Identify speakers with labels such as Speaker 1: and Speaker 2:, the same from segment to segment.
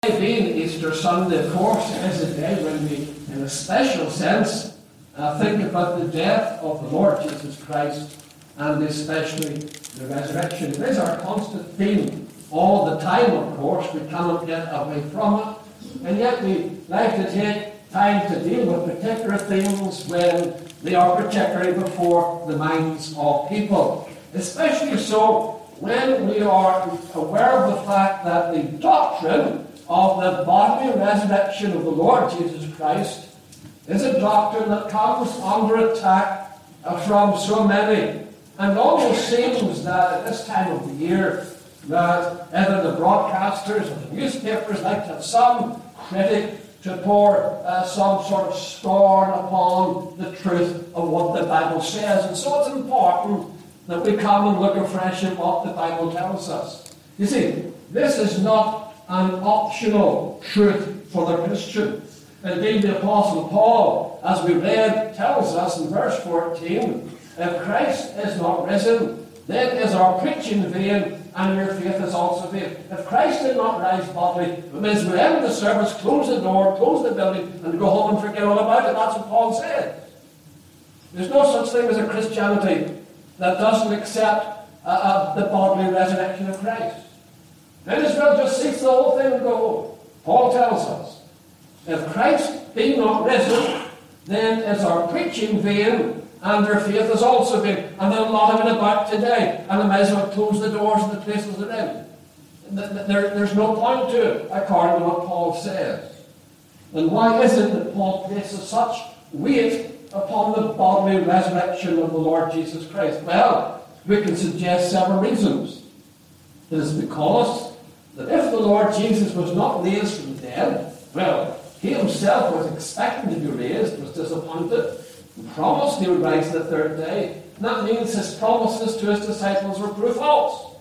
Speaker 1: Being Easter Sunday, of course, is a day when we, in a special sense, think about the death of the Lord Jesus Christ and especially the resurrection. It is our constant theme all the time, of course. We cannot get away from it. And yet we like to take time to deal with particular things when they are particularly before the minds of people. Especially so when we are aware of the fact that the doctrine of the bodily resurrection of the Lord Jesus Christ is a doctrine that comes under attack from so many. And it almost seems that at this time of the year that either the broadcasters or the newspapers like to have some critic to pour some sort of scorn upon the truth of what the Bible says. And so it's important that we come and look afresh at what the Bible tells us. You see, this is not an optional truth for the Christian. Indeed, the Apostle Paul, as we read, tells us in verse 14, if Christ is not risen, then is our preaching vain, and your faith is also vain. If Christ did not rise bodily, it means we end the service, close the door, close the building, and go home and forget all about it. That's what Paul said. There's no such thing as a Christianity that doesn't accept the bodily resurrection of Christ. Might as well just cease the whole thing and go home. Paul tells us, if Christ be not risen, then is our preaching vain, and your faith is also vain. And there's a lot of it about today, and I might as well close the doors and the places they're in. There's no point to it, according to what Paul says. And why is it that Paul places such weight upon the bodily resurrection of the Lord Jesus Christ? Well, we can suggest several reasons. It is because that if the Lord Jesus was not raised from the dead, well, he himself was expecting to be raised, was disappointed, and promised he would rise the third day. And that means his promises to his disciples were proof false.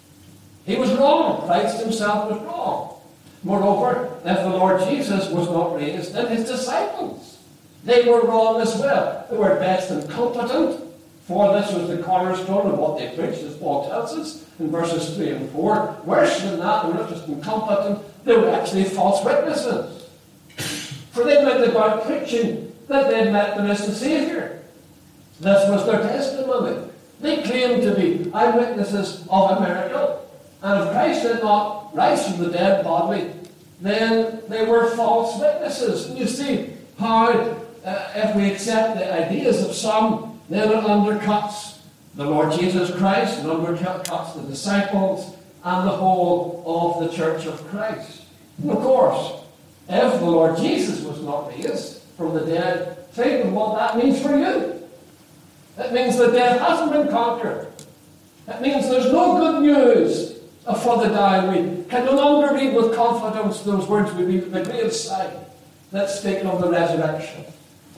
Speaker 1: He was wrong. Christ himself was wrong. Moreover, if the Lord Jesus was not raised, then his disciples, they were wrong as well. They were best incompetent, for this was the cornerstone of what they preached, as Paul tells us in verses 3 and 4. Worse than that, they were not just incompetent, they were actually false witnesses. For they went about preaching that they had met the risen Saviour. This was their testimony. They claimed to be eyewitnesses of a miracle. And if Christ did not rise from the dead bodily, then they were false witnesses. And you see how, if we accept the ideas of some, then it undercuts the Lord Jesus Christ, and undercuts the disciples, and the whole of the Church of Christ. And of course, if the Lord Jesus was not raised from the dead, think of what that means for you. It means the death hasn't been conquered. It means there's no good news for the dying. We can no longer read with confidence those words we read at the graveside that speak of the resurrection.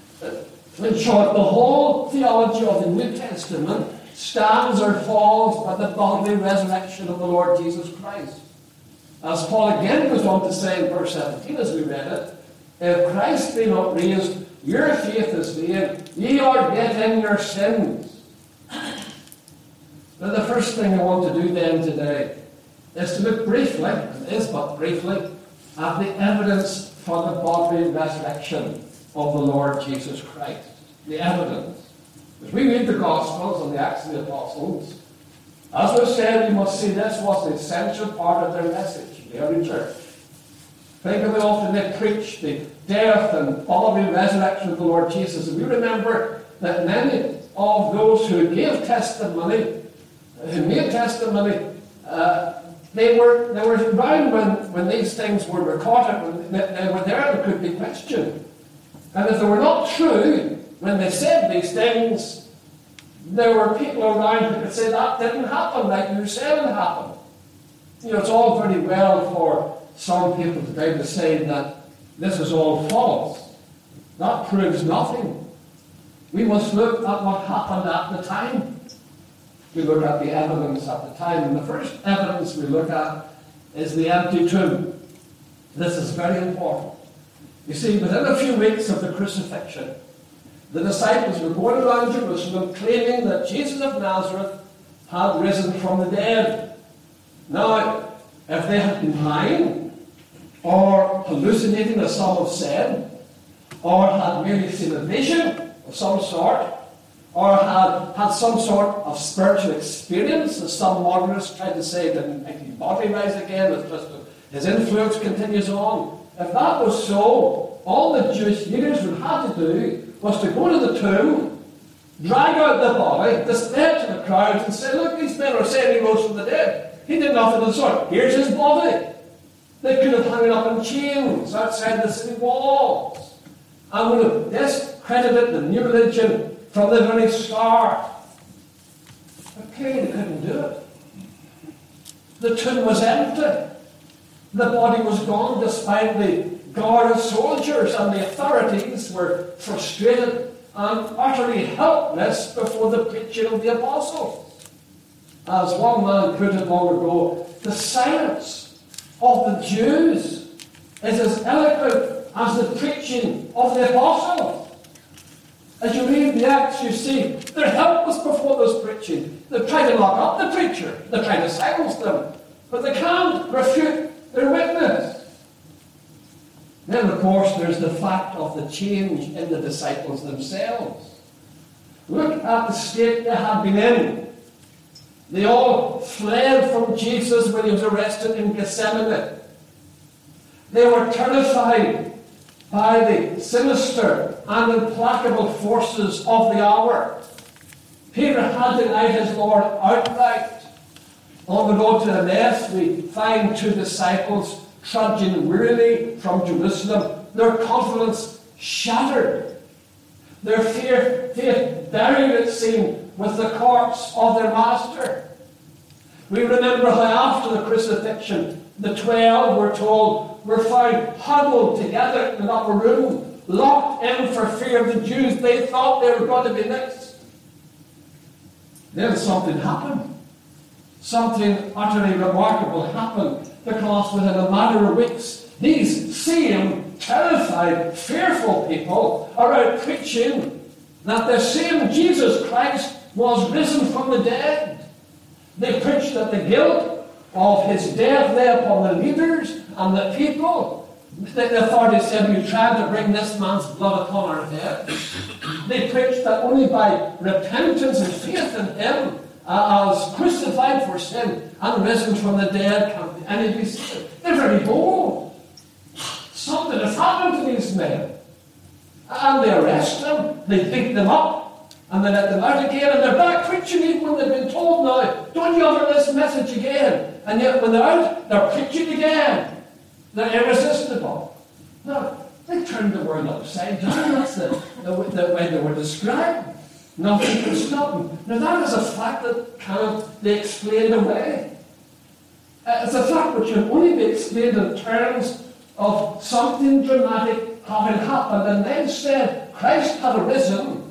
Speaker 1: In short, the whole theology of the New Testament stands or falls by the bodily resurrection of the Lord Jesus Christ. As Paul again goes on to say in verse 17 as we read it, if Christ be not raised, your faith is vain, ye are dead in your sins. Now the first thing I want to do then today is to look briefly, and it is but briefly, at the evidence for the bodily resurrection of the Lord Jesus Christ. The evidence. As we read the Gospels and the Acts of the Apostles, as was said, we must see this was an essential part of their message, the early church. Think of how often they preached the death and bodily resurrection of the Lord Jesus. And we remember that many of those who gave testimony, who made testimony, they were around when these things were recorded, when they were there, and could be questioned. And if they were not true, when they said these things, there were people around who could say that didn't happen like you said it happened. You know, it's all very well for some people today to say that this is all false. That proves nothing. We must look at what happened at the time. We look at the evidence at the time. And the first evidence we look at is the empty tomb. This is very important. You see, within a few weeks of the crucifixion, the disciples were going around Jerusalem claiming that Jesus of Nazareth had risen from the dead. Now, if they had been lying, or hallucinating, as some have said, or had merely seen a vision of some sort, or had some sort of spiritual experience, as some modernists tried to say, didn't make his body rise again, it's just his influence continues on. If that was so, all the Jewish leaders would have to do was to go to the tomb, drag out the body, display it to the crowds, and say, look, these men are saying he rose from the dead. He did nothing of the sort. Here's his body. They could have hung it up in chains outside the city walls, and would have discredited the new religion from the very start. But clearly they couldn't do it. The tomb was empty. The body was gone, despite the guard of soldiers, and the authorities were frustrated and utterly helpless before the preaching of the apostles. As one man put it long ago, the silence of the Jews is as eloquent as the preaching of the apostles. As you read the Acts, you see they're helpless before this preaching. They try to lock up the preacher. They try to silence them. But they can't refute their witness. Then, of course, there's the fact of the change in the disciples themselves. Look at the state they had been in. They all fled from Jesus when he was arrested in Gethsemane. They were terrified by the sinister and implacable forces of the hour. Peter had denied his Lord outright. On the road to Emmaus, we find two disciples trudging wearily from Jerusalem, their confidence shattered, their faith buried, it seemed, with the corpse of their master. We remember how after the crucifixion, the 12, we're told, were found huddled together in an upper room, locked in for fear of the Jews. They thought they were going to be next. Then something happened. Something utterly remarkable happened, because within a matter of weeks, these same terrified, fearful people are out preaching that the same Jesus Christ was risen from the dead. They preached that the guilt of his death lay upon the leaders and the people. The authorities said, "You tried to bring this man's blood upon our head." They preached that only by repentance and faith in him, as crucified for sin and risen from the dead, can any be saved. They're very bold. Something has happened to these men. And they arrest them, they beat them up, and they let them out again, and they're back preaching even when they've been told now, don't you utter this message again. And yet when they're out, they're preaching again. They're irresistible. Now, they turned the world upside down. That's the way they were described. Nothing can stop them. Now that is a fact that cannot be explained away. It's a fact which can only be explained in terms of something dramatic having happened. And they said Christ had arisen,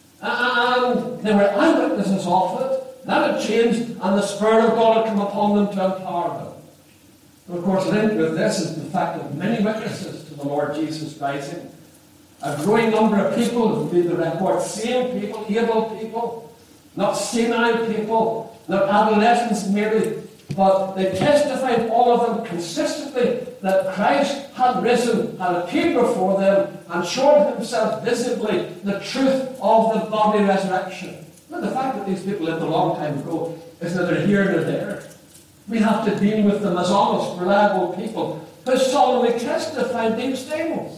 Speaker 1: and they were eyewitnesses of it. That had changed, and the Spirit of God had come upon them to empower them. And of course, linked with this is the fact of many witnesses to the Lord Jesus rising. A growing number of people who made the record, sane people, able people, not senile people, not adolescents merely, but they testified, all of them consistently, that Christ had risen, had appeared before them, and showed himself visibly the truth of the body resurrection. Now, the fact that these people lived a long time ago is neither here nor there. We have to deal with them as honest, reliable people who solemnly testified these things.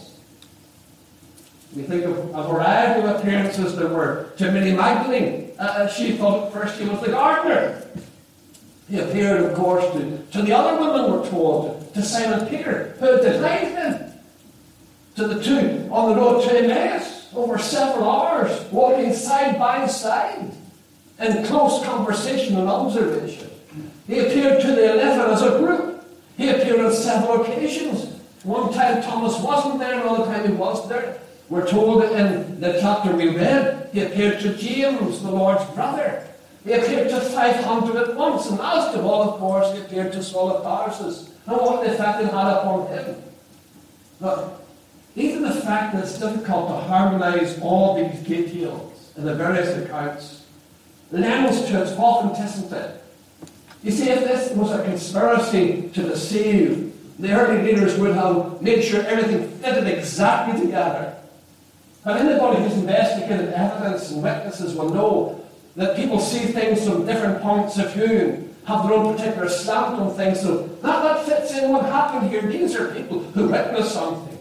Speaker 1: We think of a variety of appearances there were to Mary Magdalene. She thought at first he was the gardener. He appeared, of course, to the other women, we're told, to Simon Peter, who denied him. To the two on the road to Emmaus, over several hours, walking side by side, in close conversation and observation. He appeared to the 11 as a group. He appeared on several occasions. One time Thomas wasn't there, another time he was there. We're told in the chapter we read, he appeared to James, the Lord's brother. He appeared to 500 at once, and last of all, of course, he appeared to Saul of Tarsus, and what effect it had upon him. But even the fact that it's difficult to harmonize all these details in the various accounts lends to its authenticity. You see, if this was a conspiracy to deceive, The early leaders would have made sure everything fitted exactly together. But anybody who's investigated evidence and witnesses will know that people see things from different points of view and have their own particular slant on things. So that fits in what happened here. These are people who witnessed something.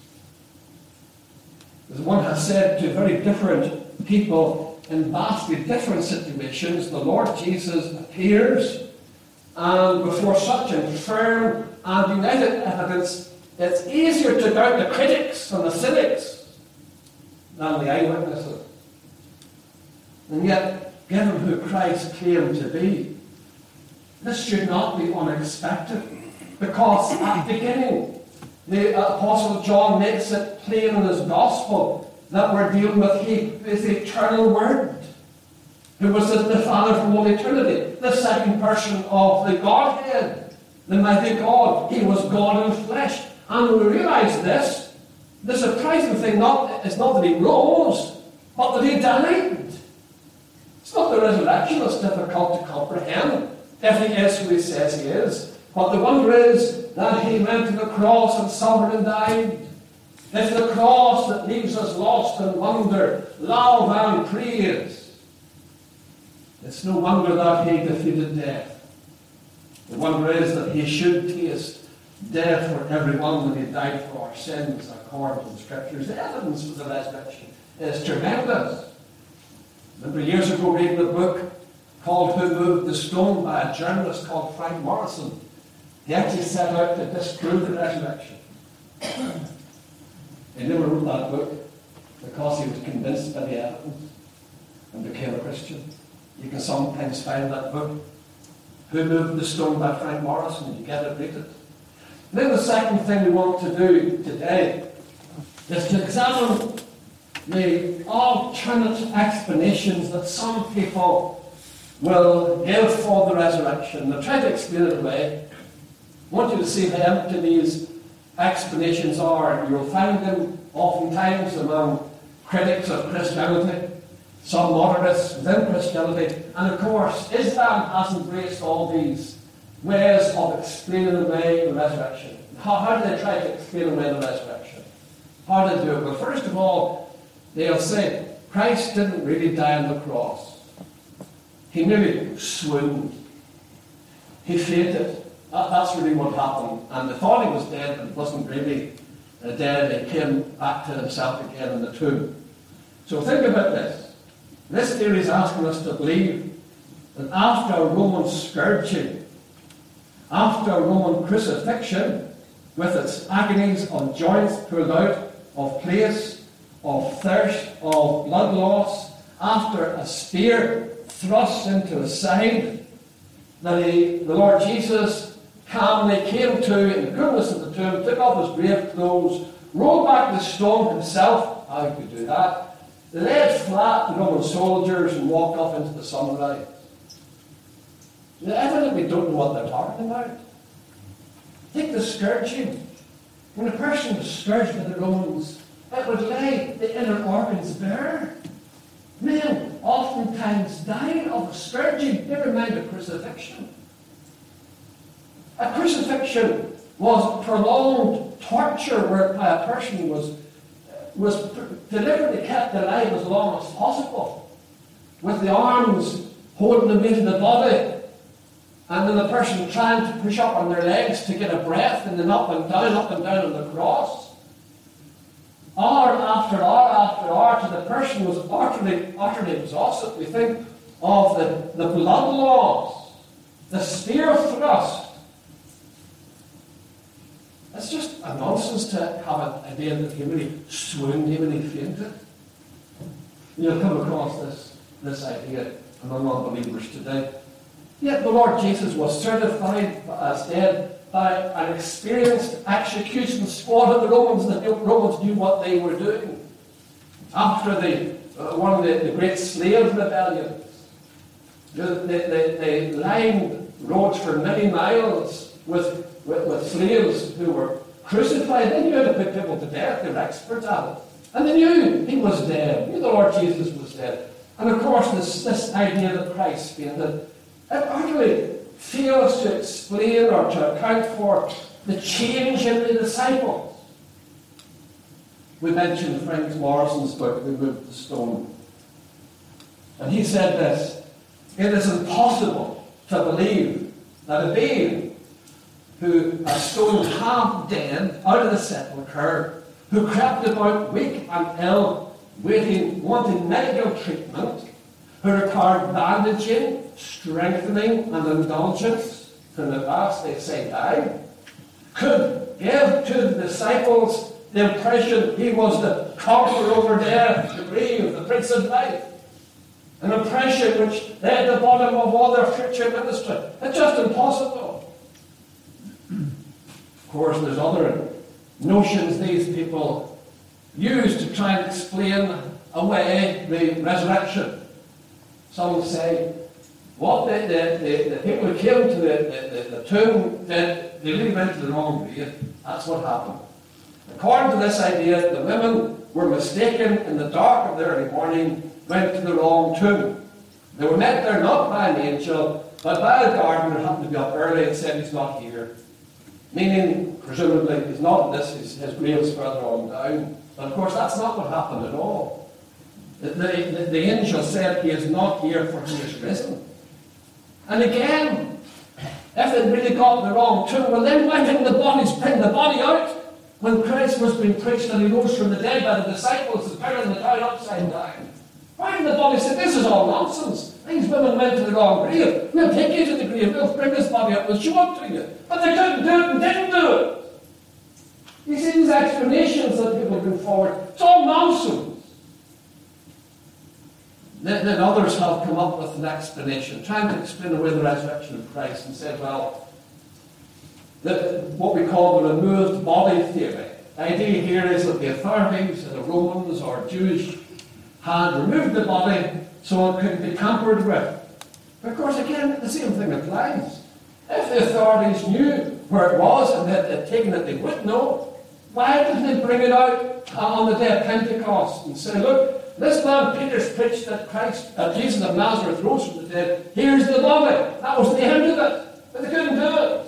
Speaker 1: As one has said, to very different people in vastly different situations, the Lord Jesus appears, and before such infirm and united evidence, it's easier to doubt the critics and the cynics than the eyewitnesses. And yet, given who Christ claimed to be, this should not be unexpected, because at the beginning, the Apostle John makes it plain in his Gospel that we're dealing with He is the eternal Word, who was the Father from all eternity, the second person of the Godhead, the mighty God. He was God in flesh. And when we realize this, the surprising thing is not that He rose, but that He died. It's not the resurrection that's difficult to comprehend, if He is who He says He is. But the wonder is that He went to the cross and suffered and died. It's the cross that leaves us lost in wonder, love and praise. It's no wonder that He defeated death. The wonder is that He should taste death for everyone when He died for our sins, according to the Scriptures. The evidence for the resurrection is tremendous. I remember years ago reading a book called Who Moved the Stone by a journalist called Frank Morrison. He actually set out to disprove the resurrection. He never wrote that book because he was convinced by the evidence and became a Christian. You can sometimes find that book, Who Moved the Stone by Frank Morrison. You get it, read it. Then the second thing we want to do today is to examine the alternate explanations that some people will give for the resurrection. They'll try to explain it away. I want you to see how empty these explanations are. You'll find them oftentimes among critics of Christianity, some moderates within Christianity, and of course Islam has embraced all these ways of explaining away the resurrection. How do they try to explain away the resurrection? How do they do it? Well, first of all, they'll say Christ didn't really die on the cross. He nearly swooned. He fainted. That's really what happened. And they thought he was dead, but he wasn't really dead. He came back to himself again in the tomb. So think about this. This theory is asking us to believe that after a Roman scourging, after a Roman crucifixion, with its agonies of joints pulled out, of place, of thirst, of blood loss, after a spear thrust into his side, that the Lord Jesus calmly came to in the coolness of the tomb, took off his grave clothes, rolled back the stone himself, how he could do that, laid flat the Roman soldiers and walked off into the sunrise. They evidently don't know what they're talking about. Take the scourging. When a person was scourged by the Romans, it would lay the inner organs bare. Men oftentimes died of a scourging, never mind a crucifixion. A crucifixion was prolonged torture whereby a person was deliberately kept alive as long as possible, with the arms holding the weight of the body, and then the person trying to push up on their legs to get a breath, and then up and down on the cross. Hour after hour after hour, till the person was utterly exhausted. We think of the blood loss, the spear thrust. It's just a nonsense to have an idea that he really swooned, he really fainted. You'll come across this idea among unbelievers today. Yet the Lord Jesus was certified as dead by an experienced execution squad of the Romans. The Romans knew what they were doing. After one of the great slave rebellions, they lined roads for many miles with slaves who were crucified. They knew how to put people to death. They were experts at it. And they knew he was dead. They knew the Lord Jesus was dead. And of course, this idea that Christ fainted, it utterly fails to explain or to account for the change in the disciples. We mentioned Frank Morrison's book, They Moved the Stone. And he said this: it is impossible to believe that a being who a stone half dead out of the sepulchre, who crept about weak and ill, wanting medical treatment, who required bandaging, strengthening, and indulgence, till at last they say die, could give to the disciples the impression he was the conqueror over death, the grave, the Prince of Life. An impression which lay at the bottom of all their future ministry. It's just impossible. Of course, there's other notions these people use to try and explain away the resurrection. Some say, what the people who came to the tomb, they really went to the wrong grave. That's what happened. According to this idea, the women were mistaken in the dark of the early morning, went to the wrong tomb. They were met there not by an angel, but by a gardener who happened to be up early and said he's not here. Meaning, presumably, he's not in this, his grave's further on down. But of course, that's not what happened at all. The angel said he is not here, for he is risen. And again, if they'd really got the wrong tomb, well then why didn't the bodies bring the body out? When Christ was being preached and he rose from the dead by the disciples and buried in the town upside down. Why did the body say, this is all nonsense? These women went to the wrong grave. We'll take you to the grave. We'll bring this body up. We'll show it to you. But they couldn't do it and didn't do it. You see these explanations that people bring forward. It's all nonsense. Then others have come up with an explanation, trying to explain away the resurrection of Christ, and said, well, what we call the removed body theory. The idea here is that the authorities, the Romans or Jewish, had removed the body so it couldn't be tampered with. But of course, again, the same thing applies. If the authorities knew where it was and had taken it, they would know. Why didn't they bring it out on the day of Pentecost and say, look, this man Peter's preached that Jesus of Nazareth rose from the dead. Here's the body. That was the end of it. But they couldn't do it.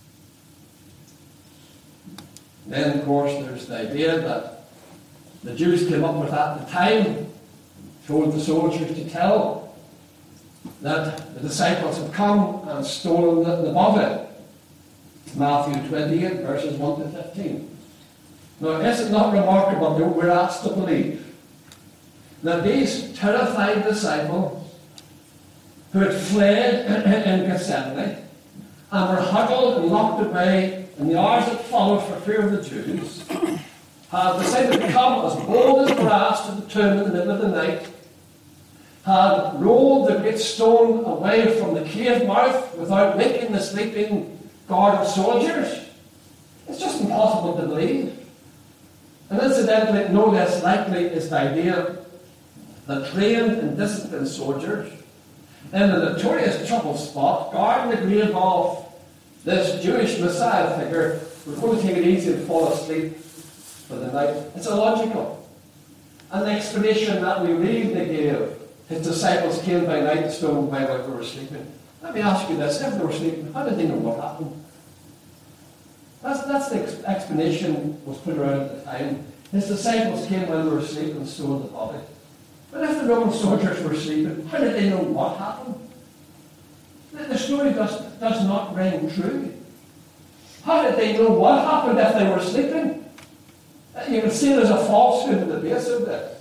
Speaker 1: Then, of course, there's the idea that the Jews came up with at the time, told the soldiers to tell that the disciples had come and stolen the body. Matthew 28, verses 1 to 15. Now, is it not remarkable that we're asked to believe that these terrified disciples who had fled in Gethsemane and were huddled and locked away in the hours that followed for fear of the Jews, had decided to come as bold as brass to the tomb in the middle of the night, had rolled the great stone away from the cave mouth without waking the sleeping guard of soldiers? It's just impossible to believe. And incidentally, no less likely is the idea that trained and disciplined soldiers in the notorious trouble spot guarding the grave of this Jewish Messiah figure were going to take it easy and fall asleep for the night. It's illogical. And the explanation that we read they gave, his disciples came by night and stole away while they were sleeping. Let me ask you this, if they were sleeping, how did they know what happened? That's the explanation was put around at the time. His disciples came while they were asleep and stole the body. But if the Roman soldiers were sleeping, how did they know what happened? The story does not ring true. How did they know what happened if they were sleeping? You can see there's a falsehood at the base of this.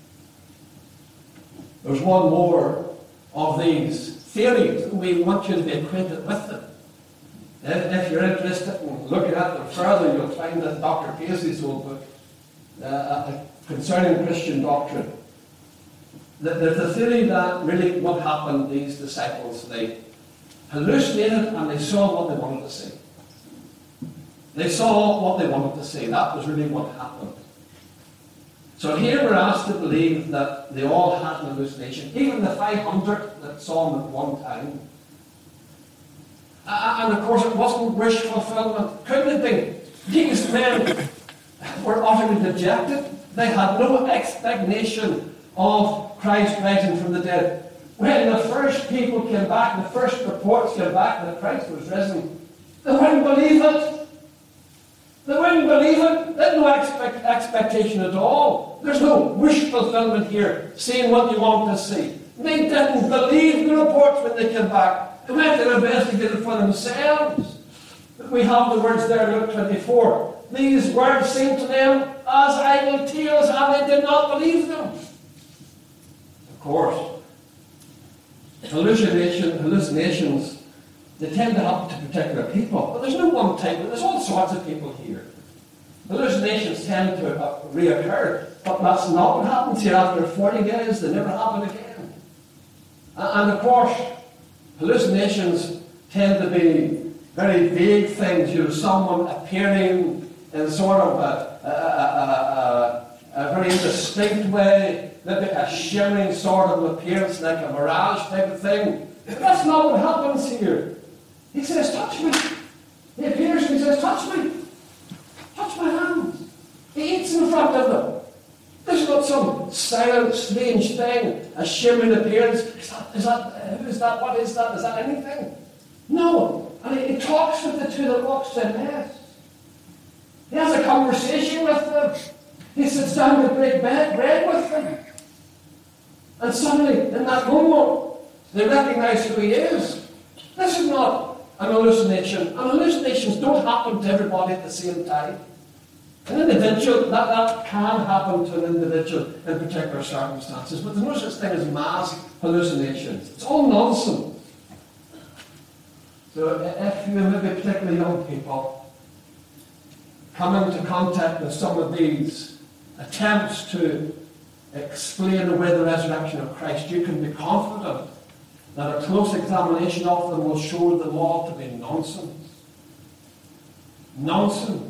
Speaker 1: There's one more of these theories. We want you to be acquainted with them. If you're interested in looking at them further, you'll find that Dr. Paisley's old book, Concerning Christian Doctrine. There's a theory that really what happened, these disciples, they hallucinated and they saw what they wanted to see. They saw what they wanted to see. That was really what happened. So here we're asked to believe that they all had an hallucination. Even the 500 that saw him at one time. And of course it wasn't wish fulfillment. Couldn't it be? These men were utterly dejected. They had no expectation of Christ rising from the dead. When the first people came back, the first reports came back that Christ was risen, they wouldn't believe it. They wouldn't believe it. They had no expectation at all. There's no wish fulfillment here, seeing what you want to see. They didn't believe the reports when they came back. They went to investigate it for themselves. We have the words there in Luke 24. These words seemed to them as idle tales, and they did not believe them. Of course, hallucinations, they tend to happen to particular people. But there's no one type. There's all sorts of people here. Hallucinations tend to reoccur, but that's not what happens here after 40 days. They never happen again. And of course, hallucinations tend to be very vague things. You know, someone appearing in sort of a very indistinct way, maybe a shimmering sort of appearance, like a mirage type of thing. But that's not what happens here. He says, touch me. He appears and he says, touch me. Touch my hands. He eats in front of them. This is not some silent, strange thing, a shimmering appearance. Who is that? What is that? Is that anything? No. And he talks with the two that walks to Emmaus. He has a conversation with them. He sits down to break bread with them. And suddenly, in that moment, they recognize who he is. This is not an hallucination. And hallucinations don't happen to everybody at the same time. An individual, that can happen to an individual in particular circumstances, but there's no such thing as mass hallucinations. It's all nonsense. So if you, maybe particularly young people, come into contact with some of these attempts to explain away the resurrection of Christ, you can be confident that a close examination of them will show them all to be nonsense. Nonsense.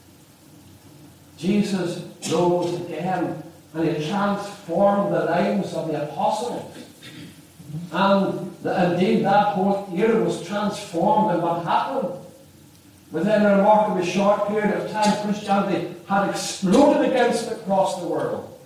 Speaker 1: Jesus rose again, and he transformed the lives of the apostles. And indeed, that whole era was transformed, and what happened? Within a remarkably short period of time, Christianity had exploded against it across the world.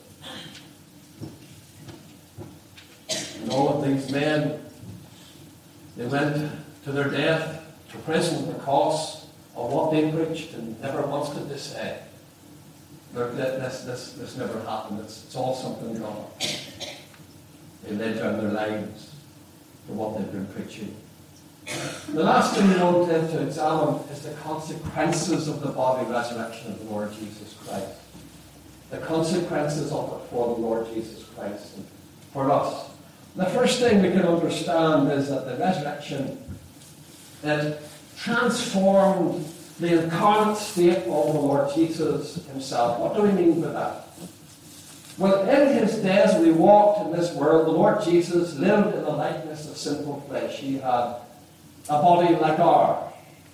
Speaker 1: And all of these men, they went to their death, to prison, because of what they preached, and never once did they say, look, this never happened. It's all something wrong. They laid down their lives for what they've been preaching. The last thing we want to examine is the consequences of the bodily resurrection of the Lord Jesus Christ. The consequences of it for the Lord Jesus Christ and for us. The first thing we can understand is that the resurrection, it transformed the incarnate state of the Lord Jesus himself. What do we mean by that? Well, in his days when he walked in this world, the Lord Jesus lived in the likeness of sinful flesh. He had a body like ours.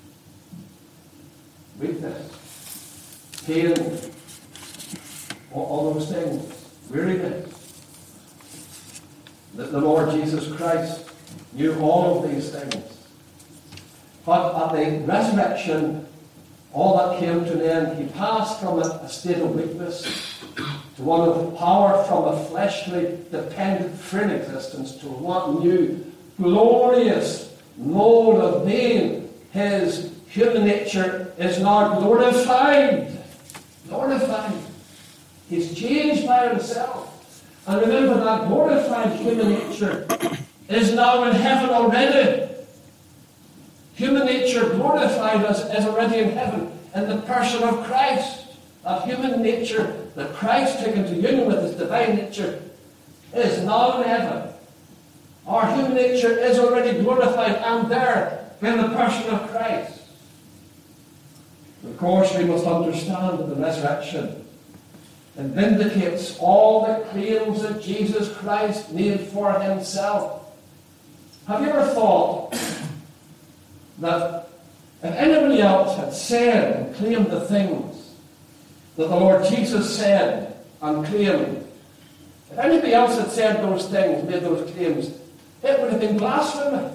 Speaker 1: Weakness, pain, all those things, weariness. The Lord Jesus Christ knew all of these things. But at the resurrection, all that came to an end. He passed from a state of weakness to one of power, from a fleshly, dependent, frail existence to one new, glorious mode of being. His human nature is now glorified. Glorified. He's changed by himself. And remember that glorified human nature is now in heaven already. Human nature glorified is already in heaven in the person of Christ. That human nature that Christ took into union with his divine nature is now in heaven. Our human nature is already glorified and there in the person of Christ. Of course, we must understand that the resurrection, it vindicates all the claims that Jesus Christ made for himself. Have you ever thought that if anybody else had said and claimed the things that the Lord Jesus said and claimed, if anybody else had said those things, made those claims, it would have been blasphemy.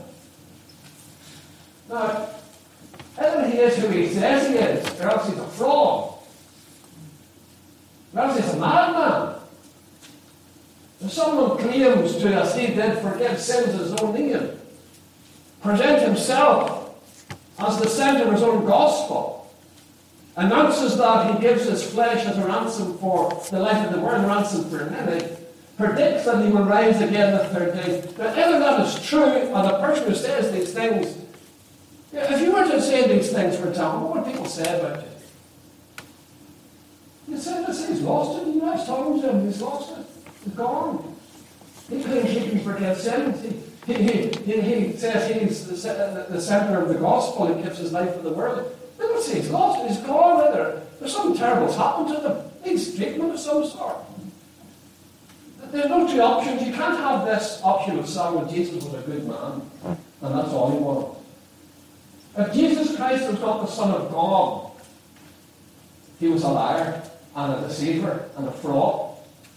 Speaker 1: Now, either he is who he says he is, or else he's a fraud. Or else he's a madman. If someone claims to, as he did, forgive sins in his own name, present himself as the centre of his own gospel, announces that he gives his flesh as a ransom for the life of the world, a ransom for many, predicts that he will rise again the third day. Now, either that is true, and the person who says these things, if you were to say these things, for example, what would people say about you? You'd say, he's lost it. I was talking to him, he's lost it. He's gone. He can forget sins. He says he's the centre of the gospel. He gives his life for the world. They would say he's lost it. He's gone. There's something terrible's happened to them. He's treatment of some sort. There's no two options. You can't have this option of saying, well, Jesus was a good man, and that's all he wanted. If Jesus Christ was not the Son of God, he was a liar and a deceiver and a fraud.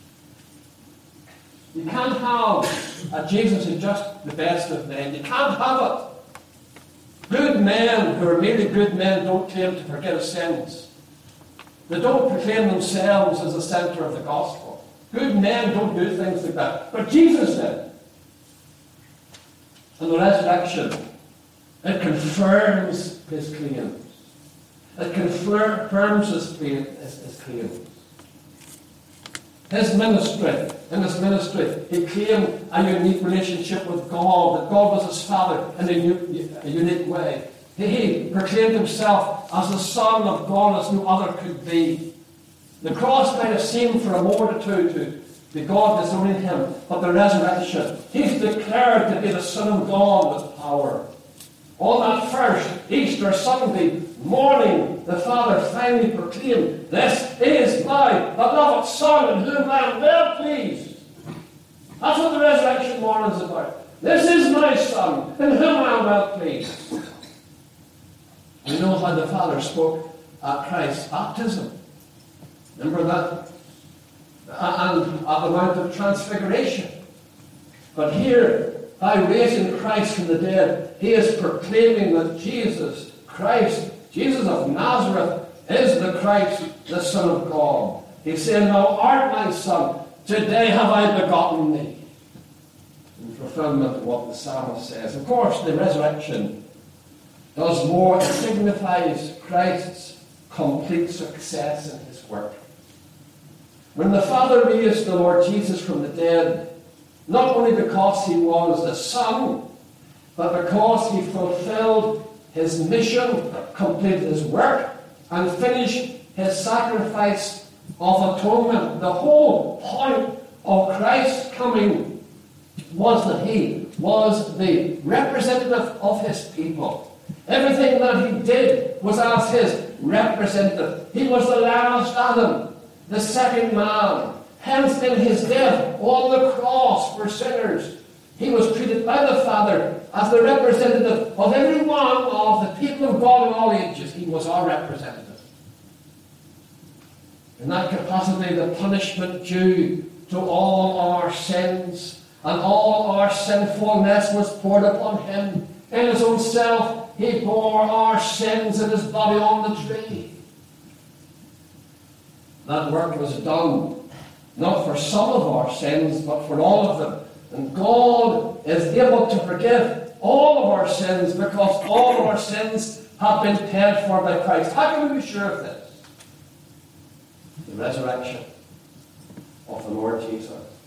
Speaker 1: You can't have a Jesus who's just the best of men. You can't have it. Good men who are really good men don't claim to forgive sins. They don't proclaim themselves as the centre of the gospel. Good men don't do things like that. But Jesus did. And the resurrection, it confirms his claims. It confirms his claims. In his ministry, he claimed a unique relationship with God, that God was his Father in a unique way. He proclaimed himself as the Son of God as no other could be. The cross might have seemed for a multitude to be God disowning him, but the resurrection, he's declared to be the Son of God with power. On that first Easter Sunday morning, the Father finally proclaimed, "This is my beloved Son, in whom I am well pleased." That's what the resurrection morning is about. This is my Son, in whom I am well pleased. We know how the Father spoke at Christ's baptism. Remember that? And at the Mount of Transfiguration. But here, by raising Christ from the dead, he is proclaiming that Jesus Christ, Jesus of Nazareth, is the Christ, the Son of God. He's saying, "Thou art my Son, today have I begotten thee." In fulfillment of what the psalmist says. Of course, the resurrection does more. It signifies Christ's complete success in his work. When the Father raised the Lord Jesus from the dead, not only because he was the Son, but because he fulfilled his mission, completed his work, and finished his sacrifice of atonement. The whole point of Christ's coming was that he was the representative of his people. Everything that he did was as his representative. He was the last Adam, the second man. Hence, in his death on the cross for sinners, he was treated by the Father as the representative of every one of the people of God in all ages. He was our representative. In that capacity, the punishment due to all our sins and all our sinfulness was poured upon him. In his own self, he bore our sins in his body on the tree. That work was done not for some of our sins, but for all of them. And God is able to forgive all of our sins because all of our sins have been paid for by Christ. How can we be sure of this? The resurrection of the Lord Jesus.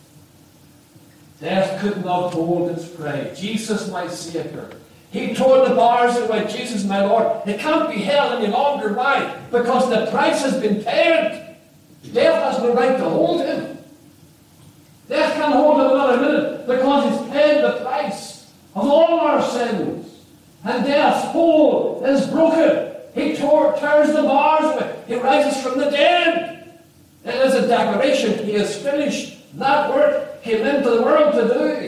Speaker 1: Death could not hold its prey. Jesus, my Saviour. He tore the bars away. Jesus, my Lord. It can't be held any longer. Why? Because the price has been paid. Death has no right to hold him. Death can't hold him another minute because he's paid the price of all our sins. And death's hold is broken. He tears the bars away. He rises from the dead. It is a declaration. He has finished that work he came into the world to do.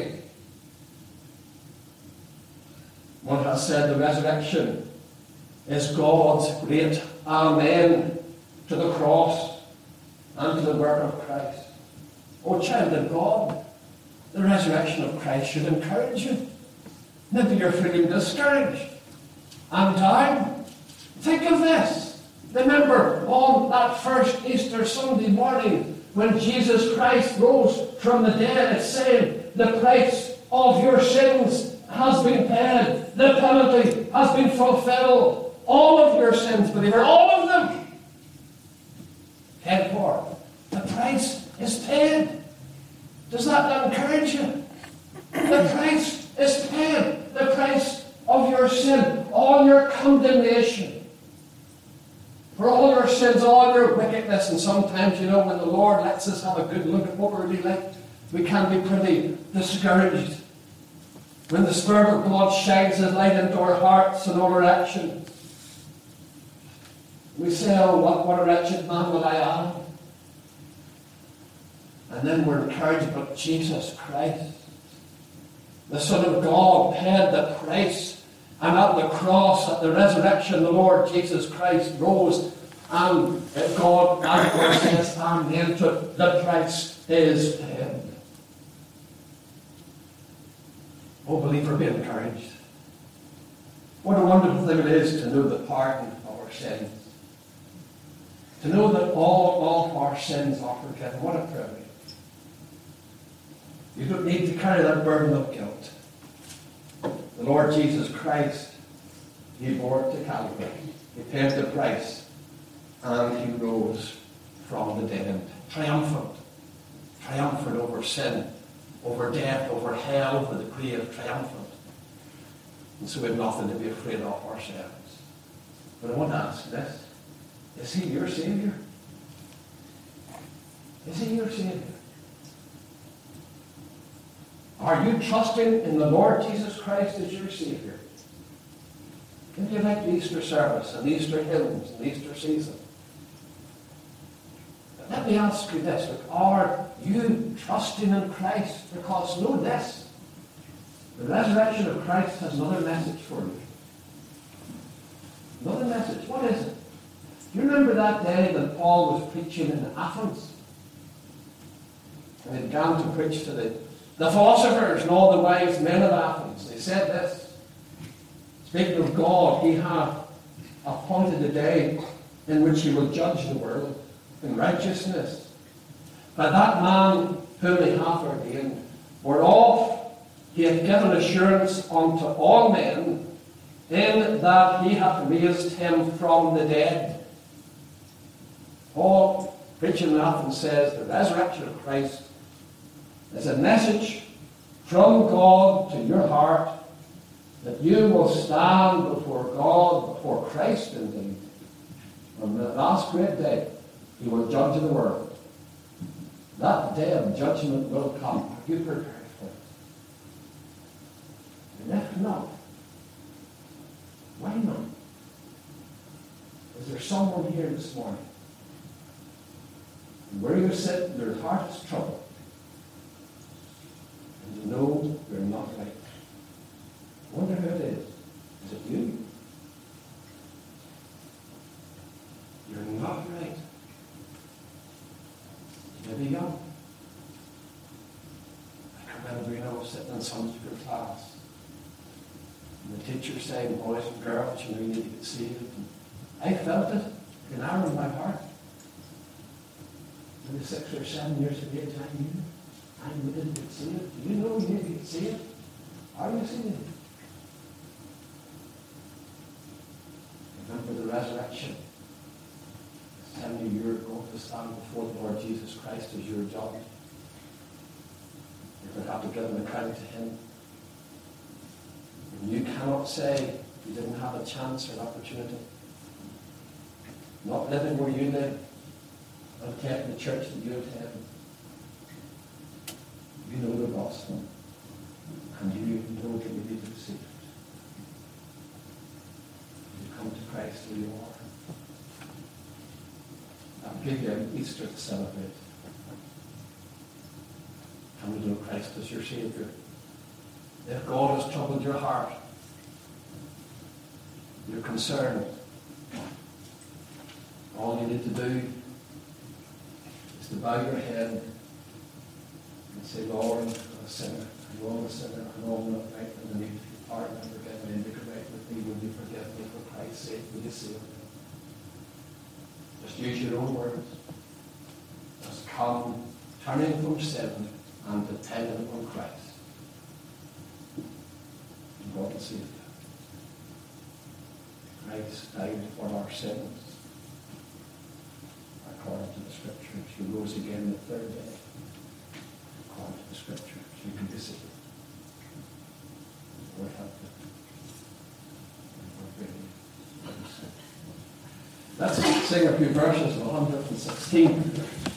Speaker 1: One has said the resurrection is God's great amen to the cross and to the work of Christ. Oh, child of God, the resurrection of Christ should encourage you. Maybe you're feeling discouraged and down. Think of this. Remember, on that first Easter Sunday morning, when Jesus Christ rose from the dead, it's saying, the price of your sins has been paid. The penalty has been fulfilled. All of your sins, believer, all of them. paid for. The price is paid. Does that not encourage you? The price is paid. The price of your sin, all your condemnation. For all your sins, all your wickedness. And sometimes, when the Lord lets us have a good look at what we're really like, we can be pretty discouraged. When the Spirit of God shines His light into our hearts and all our actions, we say, oh, what a wretched man that I am. And then we're encouraged by Jesus Christ, the Son of God, paid the price. And at the cross, at the resurrection, the Lord Jesus Christ rose. And God, as God says, amen to it, the price is paid. Oh, believer, be encouraged. What a wonderful thing it is to know the pardon of our sins. To know that all of our sins are forgiven. What a privilege. You don't need to carry that burden of guilt. The Lord Jesus Christ, He bore it to Calvary. He paid the price. And He rose from the dead. Triumphant. Triumphant over sin, over death, over hell, over the grave. Triumphant. And so we have nothing to be afraid of ourselves. But I want to ask this. Is He your Saviour? Is He your Saviour? Are you trusting in the Lord Jesus Christ as your Saviour? If you like the Easter service and Easter hymns and Easter season, but let me ask you this. Are you trusting in Christ? Because know this. The resurrection of Christ has another message for you. Another message. What is it? Do you remember that day that Paul was preaching in Athens? And he began to preach to the philosophers and all the wise men of Athens. They said this. Speaking of God, He hath appointed a day in which He will judge the world in righteousness. By that man whom He hath ordained, whereof He hath given assurance unto all men, in that He hath raised Him from the dead. Paul, preaching in Athens, says the resurrection of Christ is a message from God to your heart that you will stand before God, before Christ indeed. On the last great day, He will judge the world. That day of judgment will come. Are you prepared for it? And if not, why not? Is there someone here this morning? And where you sit, your heart is troubled. And you know you're not right. I wonder who it is. Is it you? You're not right. You may be young. I can remember, sitting in Sunday school class. And the teacher saying, boys and girls, you need to get saved. And I felt it in arrow in my heart. Maybe 6 or 7 years of age, I knew didn't get saved. Do you know you need to get saved? Are you saved? Remember the resurrection. It's telling you you're going to stand before the Lord Jesus Christ as your judge. You're going to have to give an account to Him. And you cannot say you didn't have a chance or an opportunity. Not living where you live, not attending the church that you attend. You know the gospel, and you know that you need to receive it. You come to Christ who you are. I'll give you an Easter to celebrate. Come to know Christ as your Saviour. If God has troubled your heart, you're concerned, all you need to do is to bow your head and say, Lord, I'm a sinner. I know I'm a sinner. I know I'm not right. And I need to pardon and forgive me and make it right with me. Will you forgive me for Christ's sake? Will you save me? Just use your own words. Just come, turning from sin and depending on Christ. And God will save you. Christ died for our sins, according to the Scripture. She rose again the third day, according to the Scripture. She can visit it. Lord help it. Let's sing a few verses of 116.